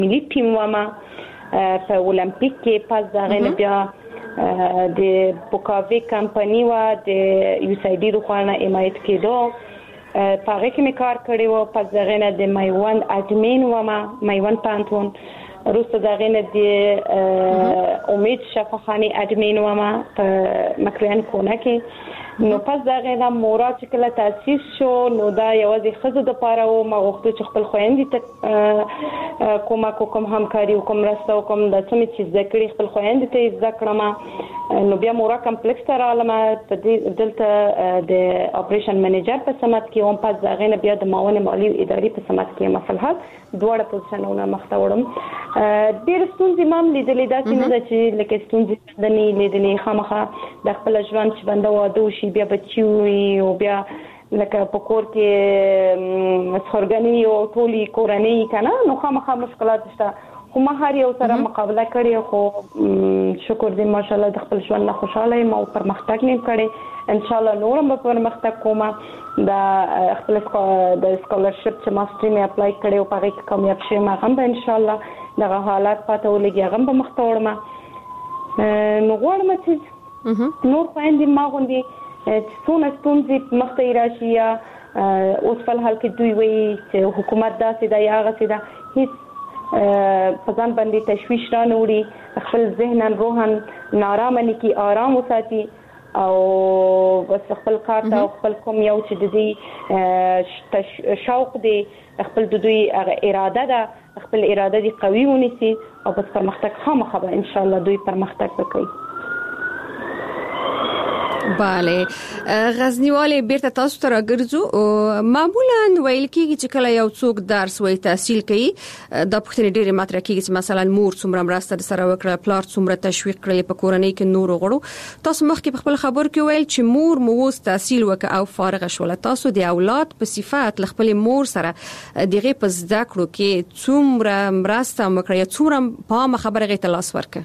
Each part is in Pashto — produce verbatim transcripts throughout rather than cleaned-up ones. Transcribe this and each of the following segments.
ملي ټیم وما په اولمپیک کې پاس دغه بیا د بوکاوي کمپنی و د یو سی ډي روخانه حمایت کېدو پاره کې مې کار کړی و پاس دغه نه د میوند اډمین وما میوند پانتون روسته دغه نه د امید شفاخانی اډمین وما په مکران کونه کې نو پس دغه د مورا چې کله تاسیس شو نو دا یوازې خزو د پاره او ما وخت چې خپل خويندې ته کومه کوم همکاري او کوم راسته او کوم د څه چې ذکر خپل خويندې ته ذکر ما نو بیا مورا کمپلیکس تر عالمه په دلته د اپریشن منیجر په سمات کې هم پس دغه نه بیا د معاون مالی او اداري په سمات کې مثلا دوړه پوزیشنونه مخته وړم ډېر ستونزې مام لیدلې دا چې نه چې لکه ستونزې د نه لیدلې خامخا د خپل ژوند چې بنده واده شي بیا بچي او بیا لکه په کور کې څورګنی او ټولي کورنۍ کنه نو خامخا مشکلات شته خو ما هر یو سره مقابله کړې خو شکر دې ماشاءالله د خپل ژوند نه خوشاله یم او پرمختګ نیم کړې ان شاء الله نورم به پرمختګ کوم دا خپل د سکالرشپ چې ماستری مې اپلای کړې او پاره کې کامیاب شم هم به ان شاء الله دغه حالات پاتې ولګي هم به مختورم نو غواړم چې نور خويندې ما غوندي څونه ستونزې مخته راشي یا اوس په حال کې دوی وایي چې حکومت داسې دا یا هغه څه دا هیڅ په ځان باندې تشویش را نه وړي خپل ذهن روحن نارامه نکي آرام وساتي او بس خپل کار ته خپل کوم یو چې د دې شوق دی خپل د دوی اراده ده خپل اراده دی قوي ونیسي او بس پرمختګ خامخا به ان شاء الله دوی پرمختګ وکړي. bale غزنیواله بیرته تاسو ته راګرځو معمولا ویل کېږي چې کله یو څوک درس وای تحصیل کوي د پښتنې ډېرې مطرح کېږي چې مثلا مور څومره مرسته سره وکړه پلار څومره تشویق کړي په کورنۍ کې نور غړو تاسو مخکې په خپل خبر کې ویل چې مور مو اوس تحصیل وکړه او فارغ شوله تاسو د اولاد په صفات خپل مور سره دغه په زده کړو کې څومره مرسته وکړه څومره په خبره غي تلاس ورکه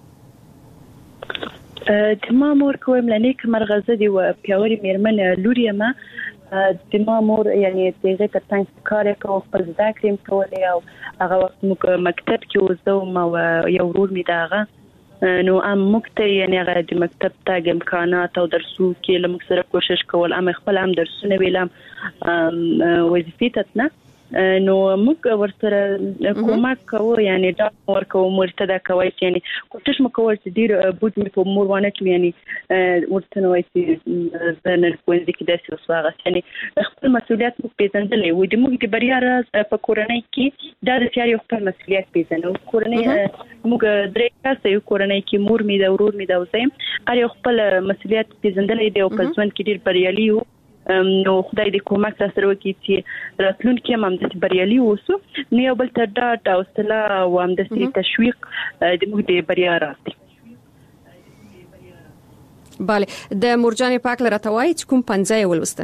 د ما مور کوم لنیک مرغزه دی و پیاوري میرمن لوري ما د ما مور یعنی دغه ترڅنګ کار کوي خپل ذکریم کولای او هغه وخت موږ مکتب کې وځو ما یو ورور می داغه نو ام مکتب یعنی هغه د مکتب تاګ امکانات او درسو کې لمک سره کوشش کول ام خپل هم درسونه ویلم وظیفه تتنه نو موږ ورسره کومک کوو یعنی دا ورکو مرتده کوي یعنی کوشش مکول چې ډیر بود مې په مور وانه کې یعنی ورته نو چې زنه کوندې کې داسې وسواغه یعنی خپل مسؤلیت مو پیژندلې و د موږ د بریا راز په کورنۍ کې دا د تیاری خپل مسؤلیت پیژنو کورنۍ موږ درې کسه یو کورنۍ کې مور مې دا ورور مې دا وسیم اړ خپل مسؤلیت پیژندلې دی او په ژوند کې ډیر بریالي وو نو خدای دې کومک سره وکړي چې راتلونکي هم د بریالي اوسو نو یو بل ته دا توسله او هم د تشویق د موږ د بریا راځي. bale د مرجان پاک لره توای چې کوم پنځه ولسته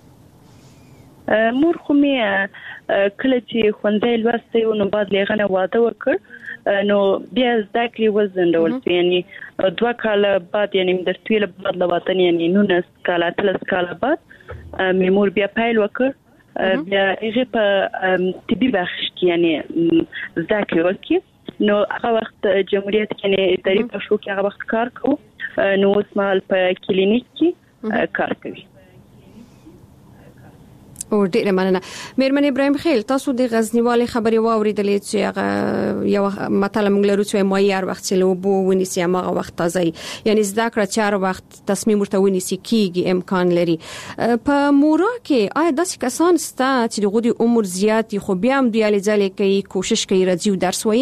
مور خو مې کله چې خوندې لوسته نو بعد لغنه واده وکړ نو بیا ذکر وزندول یعنی دوا کاله بعد یعنی د تویل بعد لواتن یعنی نو نس کاله تلس کاله بعد میمور بیا پایل وکړ بیا هغه په طبي بخش کې یعنی ذکر وکړ نو هغه وخت جمهوریت کې نه اداري پښو کې هغه وخت کار کوو نو اسمال په کلینیک کې کار کوي. او ډیره مننه میرمن ابراهیم خیل تاسو د غزنیوالي خبري واوریدلې چې یو مطلب موږ لرو چې مایار وخت چې لو بو ونیسي هغه وخت تازه یعنی ذکر چار وخت تصمیم ورته ونیسي کیږي امکان لري په مورا کې آیا داسې کسان ستا چې د غوډي عمر زیاتی خو بیا هم دیالي ځلې کوي کوشش کوي راځي درس وایي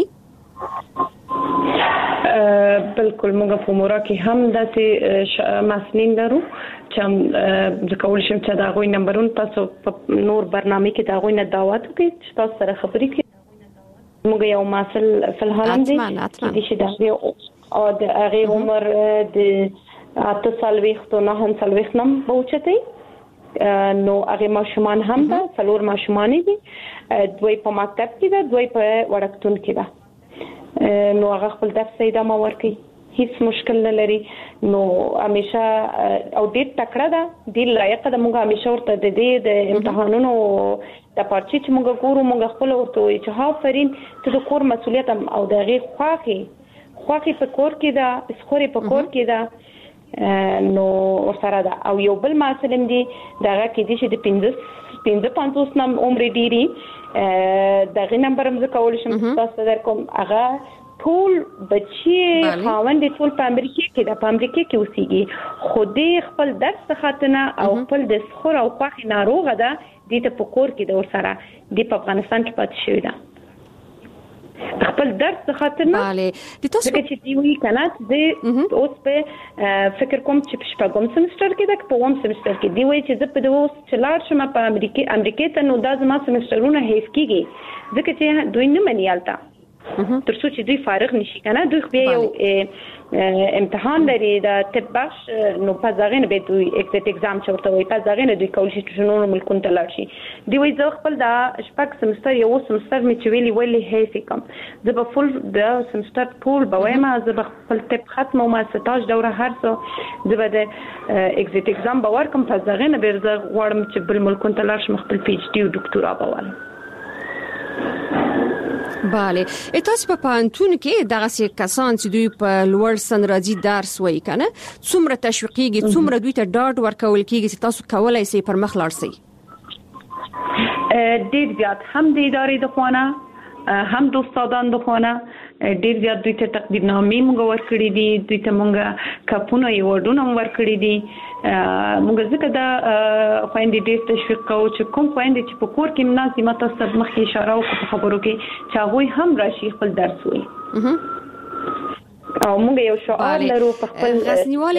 بالکل موږ په مورا کې هم داسې مسنین لرو چې د کول شم چې دا غوي نمبرون تاسو نور برنامه کې دا غوي نه دعوت کوي چې تاسو سره خبرې کوي موږ یو ماسل په حال هم دي چې دا او د هغه عمر د اته سال وختو نه هم سال وخت نم بوچتي نو هغه ماشومان هم ده څلور ماشومان دي دوی په مکتب کې ده دوی په وړکتون کې ده نو هغه خپل درس ادامه ورکوي هیڅ مشکل نه لري نو همیشه او ډېر تکړه ده ډېر لایق ده موږ همیشه ورته د دې د امتحانونو د پارچې چې موږ ګورو موږ خپل ورته وایو چې هافرین ته د کور مسؤلیت او د هغې خواخې خواخې په کور کې ده سخورې په کور کې ده نو ورسره ده او یو بل مسله هم دي دغه کې دي چې د پنځه پنځه پنځوس نم عمر ډېري دغه نمبر هم زه کولی شم تاسو ته درکوم هغه ټول بچي خاوند ټول په امریکا کې د په امریکا کې اوسېږي خو دې خپل درس خاطنه او خپل د سخور او خوخي ناروغه ده د ته په کور کې د ور سره د په افغانستان کې پاتې شوی ده خپل درس خاطنه bale د تاسو چې دی وی کنه د اوس په فکر کوم چې په شپږم سمستر کې د په اوم سمستر کې دی وی چې زه په اوس چلار شم په امریکا امریکا ته نو د زما سمسترونه هیڅ کیږي ځکه چې دوی نه منیالتا تر څو چې دوی فارغ نشي کنه دوی بیا یو امتحان لري د طب بخش نو په ځای نه به دوی اکزیت اگزام چورته وي په ځای نه دوی کول شي چې نور ملکون ته لاړ شي دی وای زه خپل د شپږ سمستر یو سمستر می چې ویلي ویلي هيڅ کم زه به فل د سمستر ټول به وایم زه به خپل طب ختم او ما ستاج دوره هر څه زه به د اکزیت اگزام به ورکم په ځای نه به زه غواړم چې بل ملکون ته لاړ شم خپل پی ایچ ډي او ډاکټورا به وایم bale تاسو په پانتون کې دغه سي کسان چې دوی په لوړ سن راځي درس وایي کنه څومره تشویقيږي څومره دوی ته ډاډ ورکول کیږي چې تاسو کولای شئ پر مخ لاړ شئ ډېر زیات هم د ادارې د خوانه هم د استادان د خوانه ډېر زیات دوی ته تقدیرنامې موږ ورکړي دي دوی ته موږ کپونه ایوارډونه ورکړي دي موږ ځکه دا خويندې ډېر تشویق کوو چې کوم خويندې چې په کور کې مناسبه تاسو ته مخکې اشاره وکړه په خبرو کې چې هغه هم راشي خپل درس وایي او موږ یو شعار لرو په خپل غسنیواله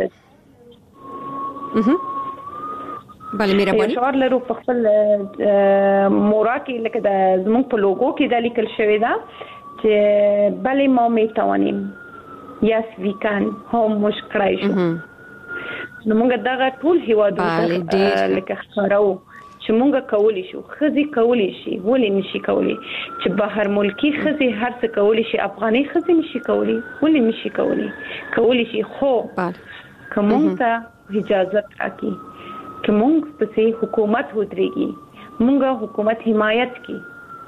اها bale مهرباني شعار لرو په خپل مورا کې لکه د زموږ په لوګو کې د لیکل شوی دا چې bale ما میتوانیم yes we can هم مشکړای شو نو موږ دغه ټول هیوادونه لکه ښکارو چې موږ کولی شو خزي کولی شي ولې نشي کولی چې بهر ملکی خزي هر څه کولی شي افغاني خزي نشي کولی ولې نشي کولی کولی شي خو کومه ته اجازه راکړي کومه په حکومت ودرېږي موږ حکومت حمایت کی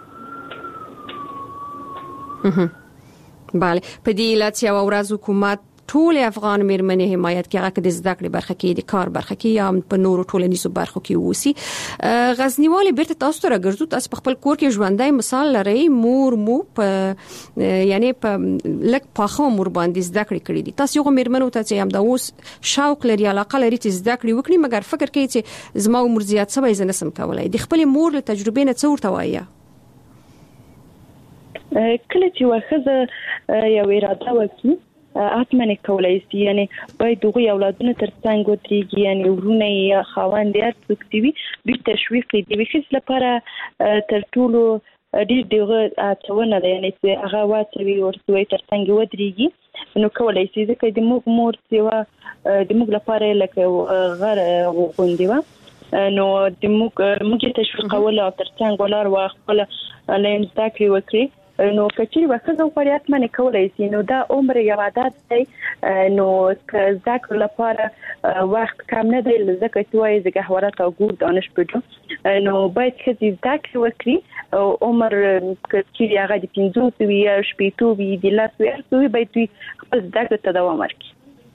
bale په دې لاتیا ورځ حکومت ټول افغان مېرمنې حمایت کې هغه د زده کړې برخه کې د کار برخه کې یا په نورو ټولنیزو برخو کې وسی غزنیوالي بیرته تاسو ته راګرځو تاسو په خپل کور کې ژوندۍ مثال لري مور مو په یعنی په لک پاخو مور باندې زده کړې کړې دي تاسو یو مېرمنو ته چې هم دا اوس شوق لري علاقه لري چې زده کړې وکړي مګر فکر کوي چې زما عمر زیات سوي زنه سم کولای د خپل مور له تجربې نه څه ورته وایي کله چې واخذ یو اراده وکړي اتمنه کولای شي یعنی باید دغه اولادونه ترڅنګ ودرېږي یعنی ورونه یا خواندې اکټیوي د تشویق دی وکړي لپاره تر ټولو ډېر دغه څونه دی یعنی چې هغه واچوي ورته ترڅنګ ودرېږي نو کولای شي چې د موږ مور سیوا د موږ لپاره لکه غر غوندې و نو د موږ موږ تشویق کول او ترڅنګ ولر واخله لیم ذکر وکړي نو کچې وخت او فریات منه کولای شي نو دا عمر یو عادت دی نو ذکر لپاره وخت کم نه دی ځکه چې وایي زګه حوارات او ګور دانش پېټو نو باید چې ذکر وکړي او عمر کچې هغه د پنځوس وی شپېتو وی د لاس وی باید خپل ذکر ته دوام ورکړي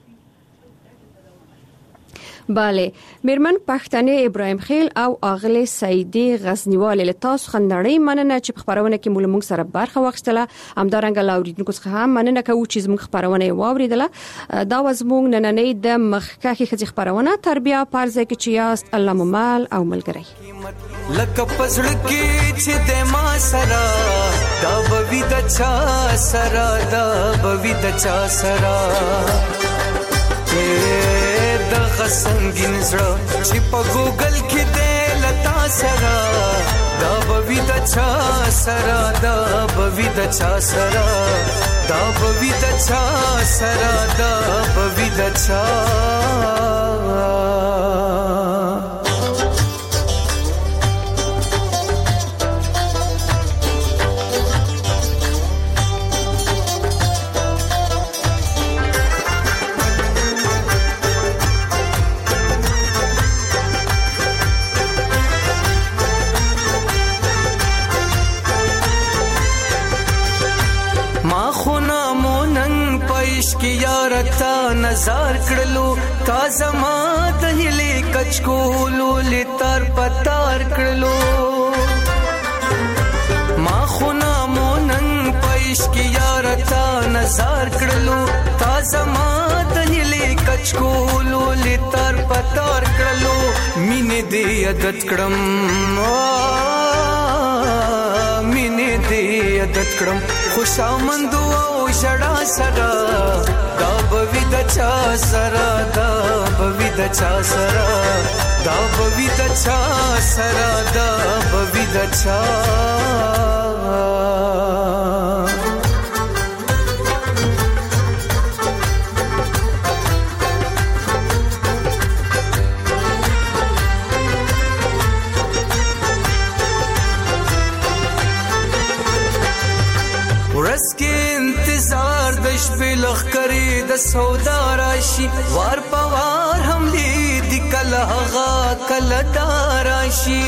bale میرمن پښتنې ابراهيم خیل او اغله سیدی غزنیواله له تاسو خندړې مننه چې خبرونه کې مول موږ سره برخه واخستله همدارنګ لاوریدونکو څخه هم مننه کوو چې موږ خبرونه واوریدله دا وزموږ نننې د مخکې خځې خبرونه تربیه پارځه کې چې یاست الله ممال او ملګری لکه پزړ کې چې د ما سره دا بوي د چا سره دا بوي د چا سره غسنګین زړه چې په ګوګل کې دې لتا سره دا بوي د چا سره دا بوي د چا سره دا بوي د چا سره دا بوي د چا عشق یار تا نظر کړلو تا زما د هلي کچکولو لتر پتار کړلو ما خو نامو نن عشق یار تا نظر کړلو تا زما د هلي کچکولو لتر پتار کړلو مینه دې عادت کړم مینه دې عادت کړم خوشامند او شړا سره دا بوي د چا سره دا بوي د چا سره دا بوي د چا سره دا بوي د چا ورس کې انتظار د شپې لخرې د سودا راشي وار پوار هم دې د کله غا کله داراشي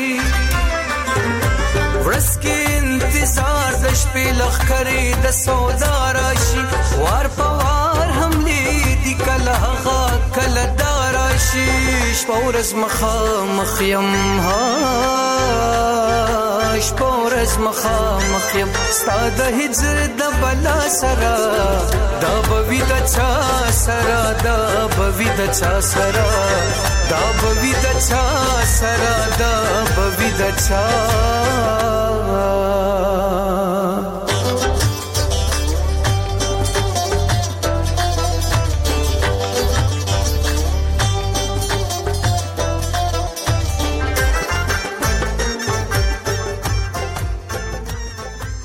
ورس کې انتظار د شپې لخرې د سودا راشي وار پوار هم دې د کله غا کله داراشي شپورز مخا مخیم ها شپورز مخا مخیم ستاد هجر د بلا سرا دا بوي د چا سرا دا بوي د چا سرا دا بوي د چا سرا دا بوي د چا